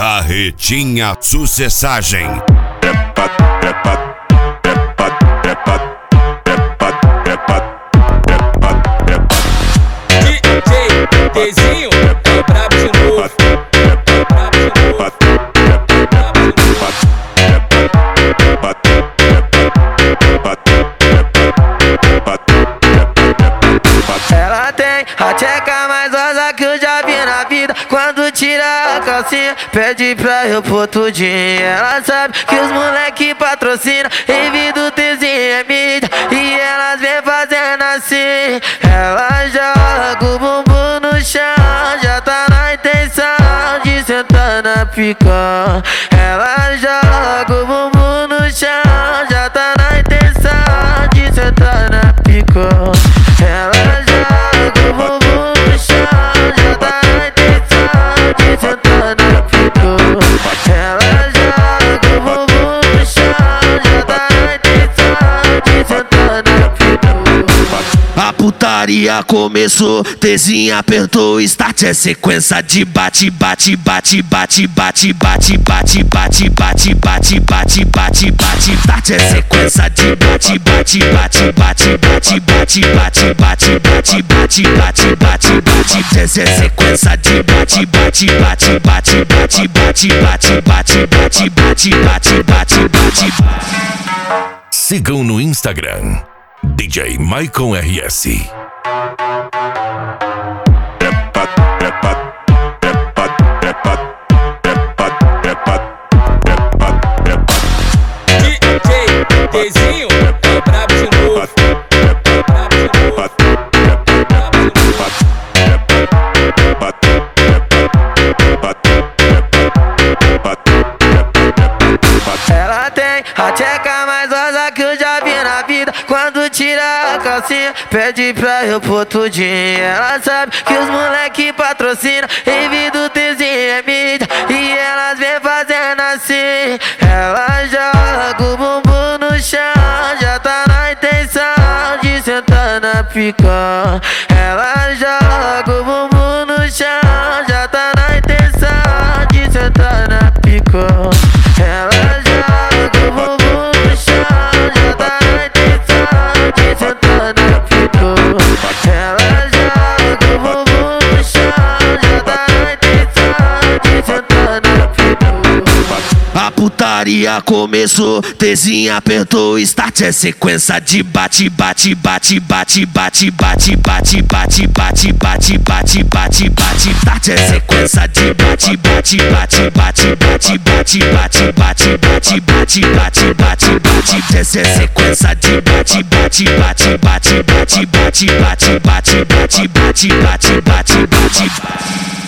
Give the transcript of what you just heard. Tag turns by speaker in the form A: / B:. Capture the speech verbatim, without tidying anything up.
A: Carretinha Sucessagem.
B: D J Dezinho é brabo de novo.
C: Ela tem a tcheca mais rosa que eu já vi na vida. Quando tira a calcinha, pede pra eu pôr tudinho. Ela sabe que os moleque patrocina, envio do Tzinho é mídia, e elas vem fazendo assim. Ela joga o bumbum no chão, já tá na intenção de sentar na pica. Ela joga o bumbum no chão, já tá na intenção de sentar na pica. Ela joga o bumbum no chão, já tá na intenção de sentar na pica. Ela joga o bumbum no chão, já tá na intenção de sentar na pica.
D: A putaria começou, Tzinho apertou start. É sequência de bate, bate, bate, bate, bate, bate, bate, bate, bate, bate, bate, bate, bate, start. É sequência de bate, bate, bate, bate, bate, bate, bate, bate, bate, bate, bate, bate, bate. Essa é sequência de bate, bate, bate, bate, bate, bate, bate, bate, bate, bate, bate, bate, bate.
A: Sigam no Instagram D J Maicon R S.
B: D J Dezinho é brabo de novo.
C: Ela tem a tcheca mais rosa que eu já vi na vida. Quando tira a calcinha, pede pra eu pôr tudinho. Ela sabe que os moleque patrocina, envio do Tzinho é mídia, e elas vem fazendo assim. Ela joga o bumbum no chão, já tá na intenção de sentar na pica. Ela joga o bumbum no chão, já tá na intenção de sentar na pica. Ela joga o bumbum no chão, já tá na intenção de sentar na pica. Ela joga o bumbum no chão, já tá na intenção de sentar na pica.
D: A putaria começou, Tzinho apertou start. É sequência de bate, bate, bate, bate, bate, bate, bate, bate, bate, bate, bate, bate, bate, start. É sequência de bate, bate, bate, bate, bate, bate, bate, bate, bate, bate, bate, bate, bate. Essa é sequência de bate, bate, bate, bate, bate, bate, bate, bate, bate, bate, bate, bate, bate.